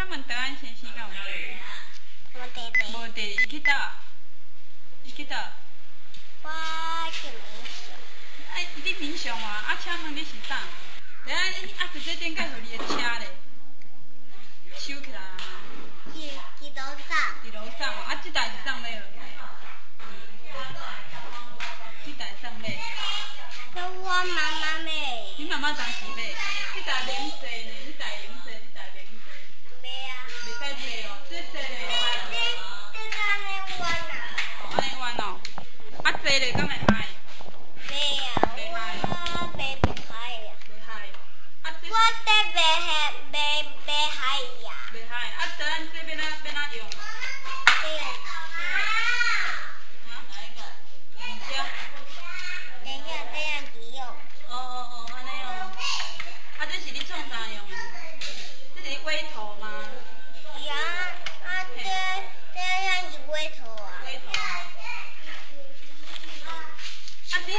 请问台湾先生敢有地？ 无地地。 无地，伊去倒？伊去倒？ 我去民雄。 哎，你民雄啊？啊，请问你是啥？然后啊，直接点解互你的车咧？收起来啊！ 去楼上。 伫楼上哦，啊，这台是上尾落来。这台上尾。 是我妈妈买。 你妈妈当时买？这台免税呢？这台免税，这台免税。 买啊。 袂使买哦，这税咧。 这安尼弯啊。 哦，安尼弯哦。啊，税咧敢会嗨？ 袂啊。 袂嗨。 我袂嗨啊。 袂嗨哦。啊，这。 我得袂嗨呀。 袂嗨，啊，咱这要哪用？ 这样。这样子用。 哦，安尼哦。啊，这是你创啥用的？这是尾头吗？ 呀，啊，这样子尾头啊。 尾头。啊，你。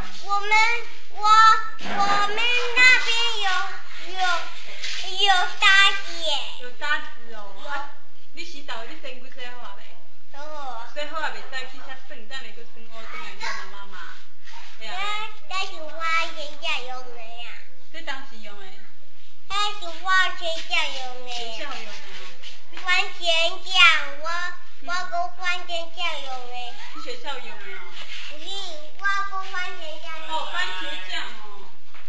我们那边有沙子耶。 有沙子哦。啊，你洗澡你身躯洗好啊未？ 洗好啊。 洗好啊，袂使去遐耍，等下佫耍乌转来叫妈妈骂。 这是我学校用的呀。 这当时用的。 这是我学校用的。 学校用的。 换学校，我搁换学校用的。 是学校用的哦。 不是，我搁换学校用的。 哦，番茄酱哦。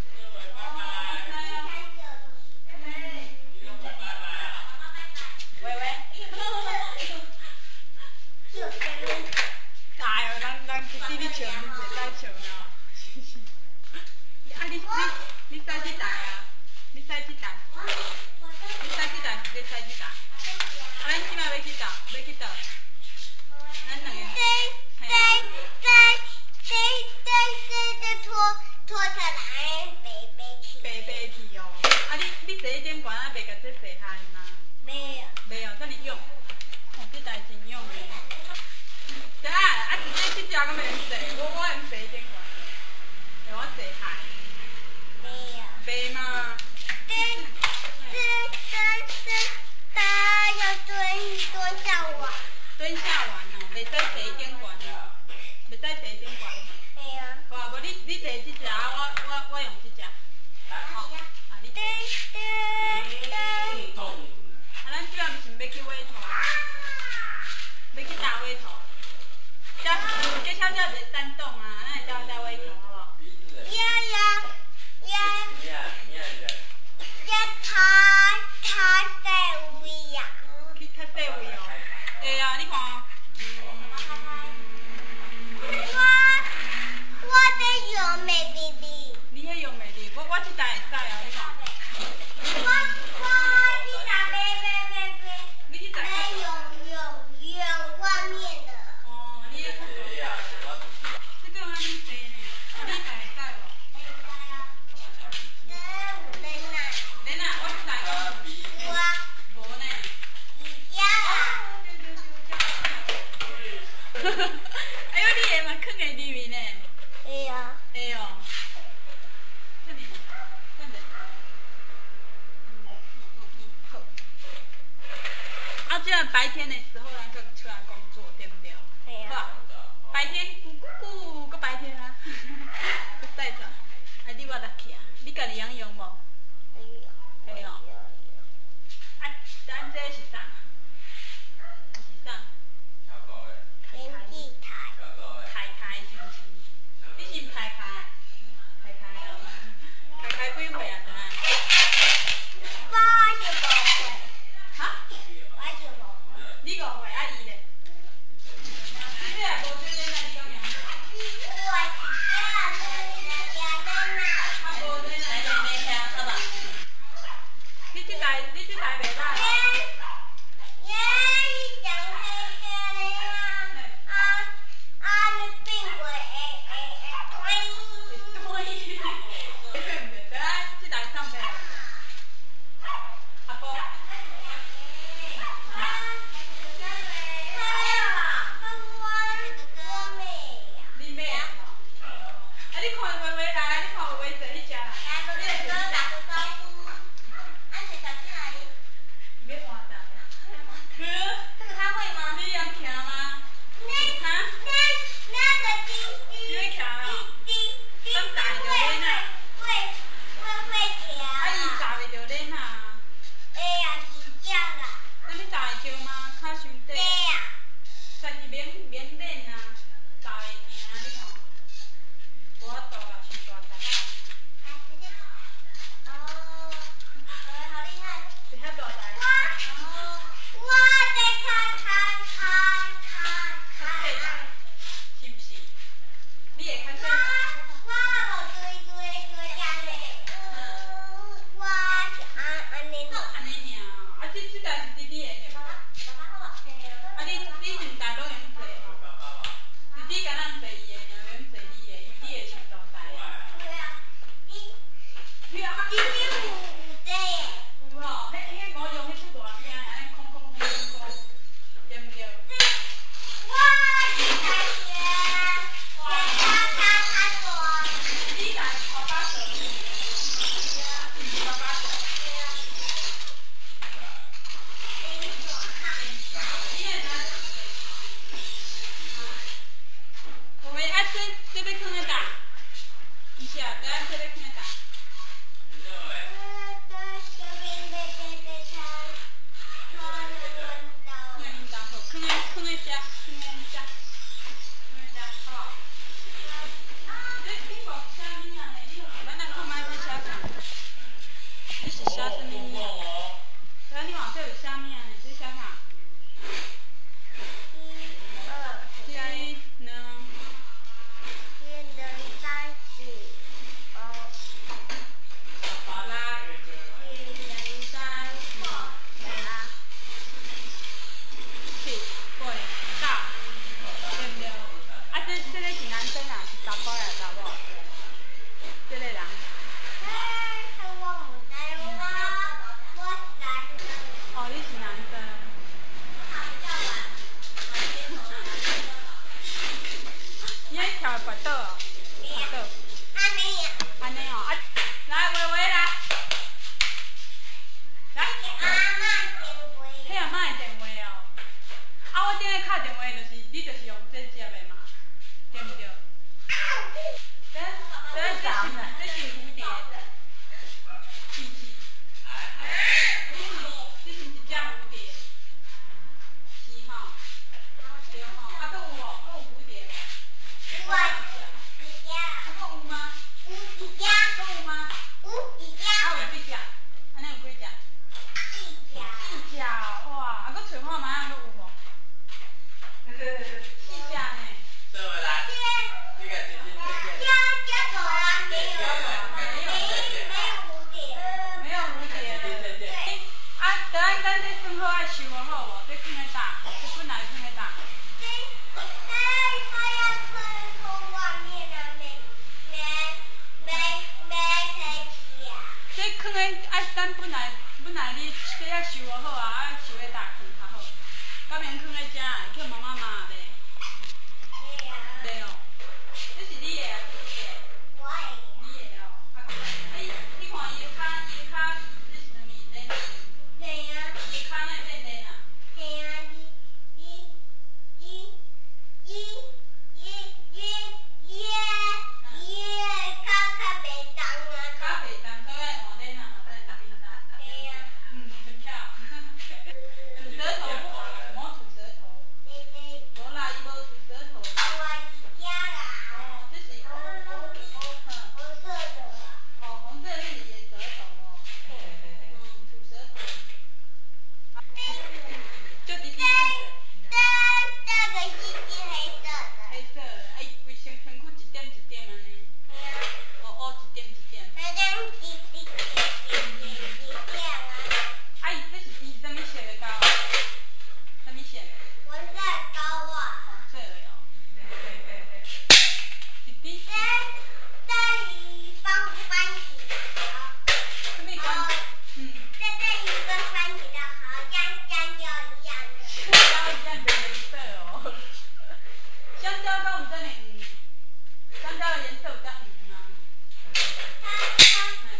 喂。哎呦，人弟弟笑，你袂使笑啦。啊，你使这台啊？你使这台？你使这台是咧使这台？啊，咱即摆要去倒？要去倒？咱两个。 这拖出来， 白去哦。啊，你坐一点悬啊，袂甲这坐下去吗？ 没有。 袂哦，遮尔勇。哦，这台真勇的。对啊，直接这只我袂用坐，我用坐一点悬，让我坐下。 没有。 袂嘛？ 他要蹲下弯。 蹲下弯哦，袂使坐一点悬哦，袂使坐一点悬。 对啊。 好啊，无你坐这只啊，我用这只。好，啊你坐。啊，咱即摆毋是要去尾头，要去搭尾头。这小小一个山洞啊，咱会走搭尾头好无？ 他在位呀。 去较细位哦。会啊，你看哦。 我在用美弟弟。 你迄用袂哩？我这台会使哦，你看。 我这台别。 你这台。 用外面的。 哦，你咧看。这个安尼细呢，啊你台会使无？ 会使啊。有人啊。 人啊，我这台讲。 有啊。 无呢。 有啊。 哎呦，你会嘛囥会入面呢？ 会啊。 会哦。看你，看着。好。啊，这样白天的时候咱就出来工作，对不对？ 对啊。 白天个白天啊，个晒着。啊，你我来去啊？你家己养用无？会哦。啊，咱这是啥？是啥？ 天气台。 开是毋是？你是毋开哦？开几岁啊？知影？ 我是5岁。 哈？ 我是5岁。 你5岁，啊伊咧？你若无做囡仔，你敢养？ 我啊，无做囡仔，好吧？你这台袂歹。 嗯，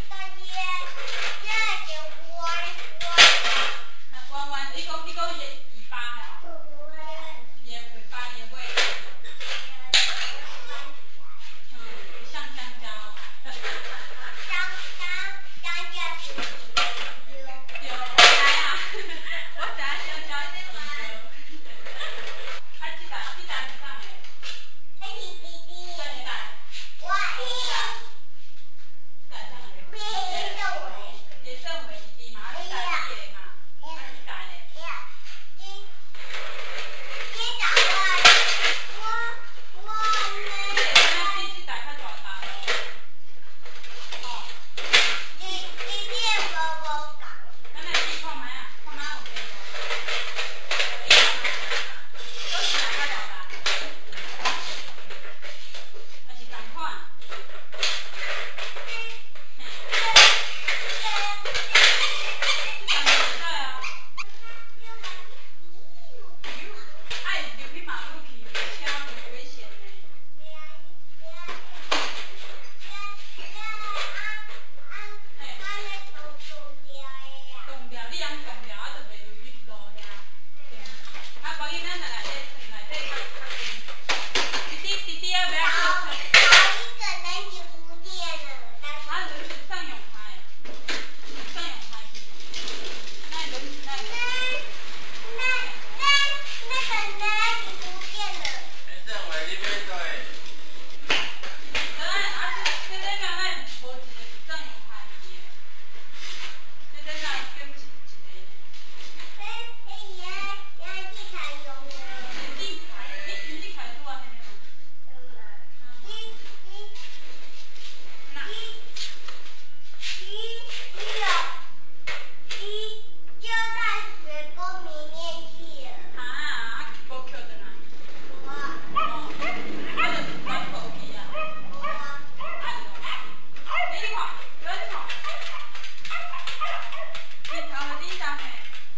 点头和叮当嘿。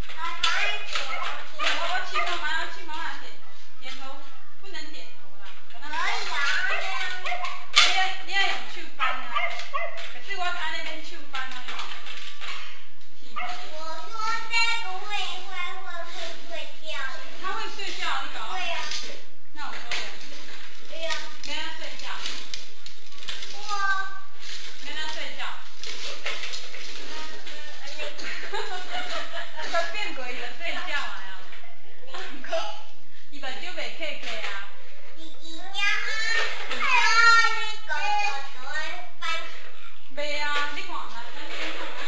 我去妈妈点头，点头不能点头啦。你要用手扳啊，可是我安尼免手扳啊。 我说这个会睡觉。 他会睡觉，你搞？ 对呀。 那我说的。 对呀。 跟他睡觉。跟他睡觉。佢变过伊就睡觉啊！伊目睭袂客客啊。袂啊，你看嘛，咱你看嘛。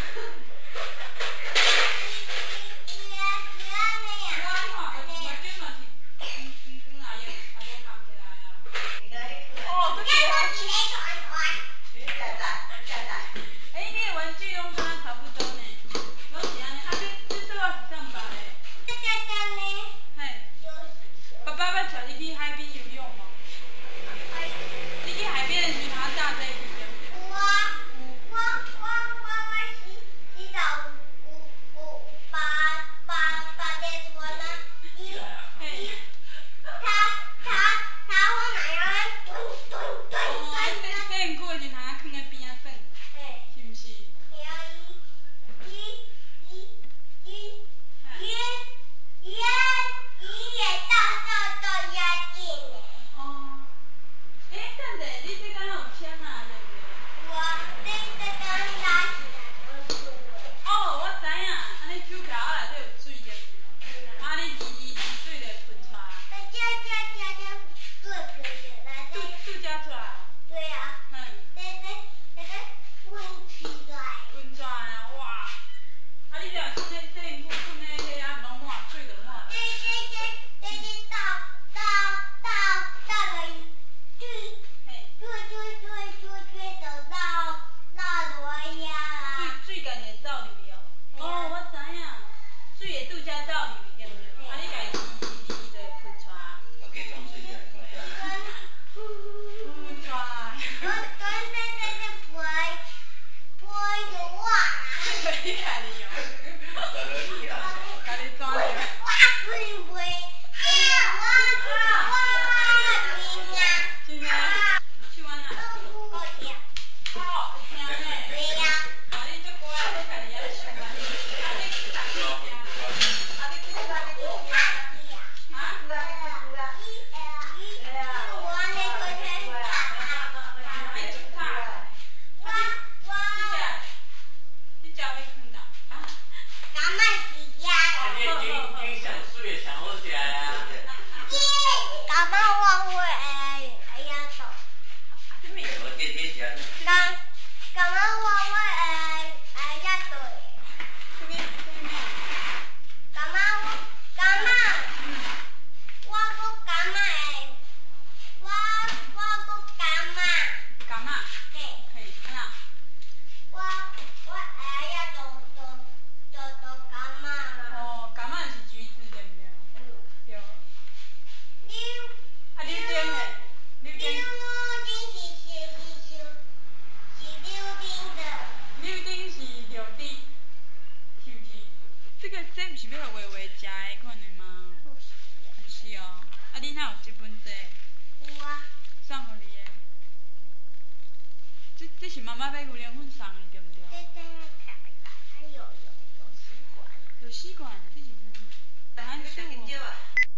这不是要微微食的款的吗？不是哦。啊，你哪有这本册？ 有啊。 送互你的。这是妈妈买牛奶粉送的，对不对？ 这它有吸管。 有吸管，这是啥？ 咱还是